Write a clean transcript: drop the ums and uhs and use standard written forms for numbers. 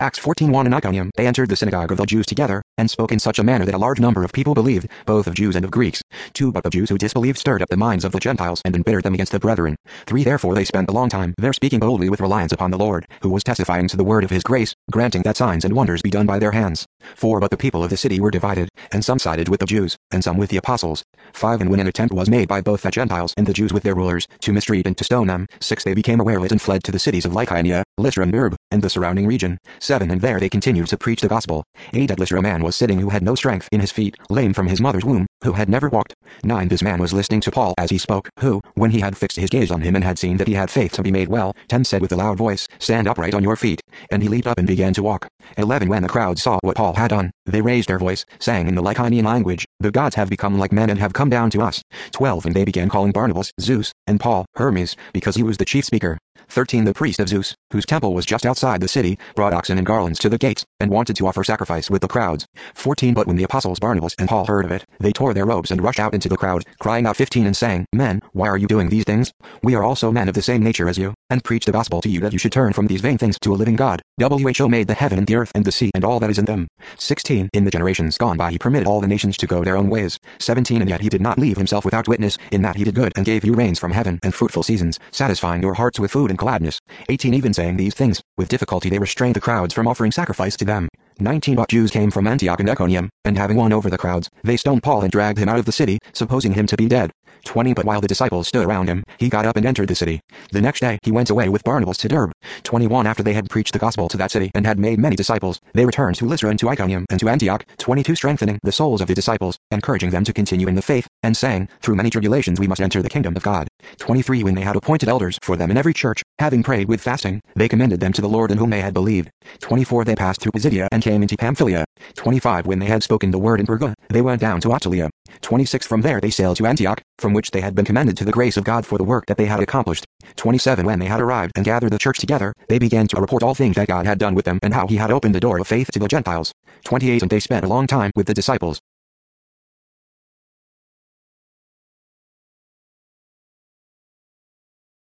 Acts 14:1. In Iconium, they entered the synagogue of the Jews together, and spoke in such a manner that a large number of people believed, both of Jews and of Greeks. 2. But the Jews who disbelieved stirred up the minds of the Gentiles, and embittered them against the brethren. 3. Therefore they spent a long time there speaking boldly with reliance upon the Lord, who was testifying to the word of his grace, granting that signs and wonders be done by their hands. 4. But the people of the city were divided, and some sided with the Jews, and some with the apostles. 5. And when an attempt was made by both the Gentiles and the Jews with their rulers, to mistreat and to stone them, 6. They became aware of it and fled to the cities of Lycaonia, Lystra and Derbe, and the surrounding region. 7. And there they continued to preach the gospel. 8. At Lystra a man was sitting who had no strength in his feet, lame from his mother's womb, who had never walked. 9. This man was listening to Paul as he spoke, who, when he had fixed his gaze on him and had seen that he had faith to be made well, 10. Said with a loud voice, Stand upright on your feet. And he leaped up and began to walk. 11. When the crowd saw what Paul had done, they raised their voice, saying in the Lycaonian language, The gods have become like men and have come down to us. 12. And they began calling Barnabas, Zeus, and Paul, Hermes, because he was the chief speaker. 13. The priest of Zeus, whose temple was just outside the city, brought oxen and garlands to the gates, and wanted to offer sacrifice with the crowds. 14. But when the apostles Barnabas and Paul heard of it, they tore their robes and rushed out into the crowd, crying out. 15. And saying, Men, why are you doing these things? We are also men of the same nature as you, and preach the gospel to you that you should turn from these vain things to a living God, who made the heaven and the earth and the sea and all that is in them. 16. In the generations gone by he permitted all the nations to go their own ways. 17. And yet he did not leave himself without witness, in that he did good and gave you rains from heaven and fruitful seasons, satisfying your hearts with food and gladness. 18. Even saying these things, with difficulty they restrained the crowds from offering sacrifice to them. 19. But Jews came from Antioch and Iconium, and having won over the crowds, they stoned Paul and dragged him out of the city, supposing him to be dead. 20. But while the disciples stood around him, he got up and entered the city. The next day he went away with Barnabas to Derbe. 21. After they had preached the gospel to that city and had made many disciples, they returned to Lystra and to Iconium and to Antioch. 22. Strengthening the souls of the disciples, encouraging them to continue in the faith, and saying, Through many tribulations we must enter the kingdom of God. 23. When they had appointed elders for them in every church, having prayed with fasting, they commended them to the Lord in whom they had believed. 24. They passed through Pisidia and came into Pamphylia. 25. When they had spoken the word in Perga, they went down to Attalia. 26. From there they sailed to Antioch, from which they had been commended to the grace of God for the work that they had accomplished. 27. When they had arrived and gathered the church together, they began to report all things that God had done with them and how he had opened the door of faith to the Gentiles. 28. And they spent a long time with the disciples,